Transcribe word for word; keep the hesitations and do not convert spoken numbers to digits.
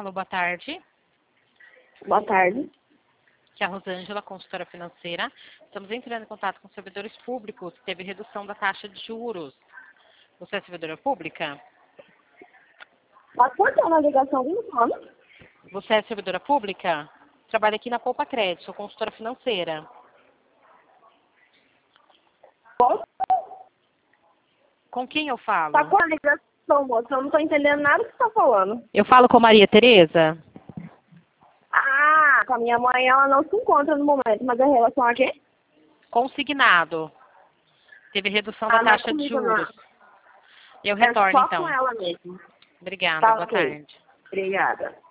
Alô, boa tarde. Boa tarde. Aqui é a Rosângela, consultora financeira. Estamos entrando em contato com servidores públicos. Teve redução da taxa de juros. Você é servidora pública? Pode cortar na ligação do nome? Você é servidora pública? Trabalho aqui na Poupa Crédito, sou consultora financeira. Pode? Com quem eu falo? Tá com a ligação, moça. Eu não tô entendendo nada que você tá falando. Eu falo com Maria Tereza? Ah, com a minha mãe ela não se encontra no momento, mas é em relação a quê? Consignado. Teve redução Ah, da não é taxa de comigo, não. juros. Eu É retorno, só então. com ela mesmo. Obrigada, Tá boa ok. tarde. Obrigada.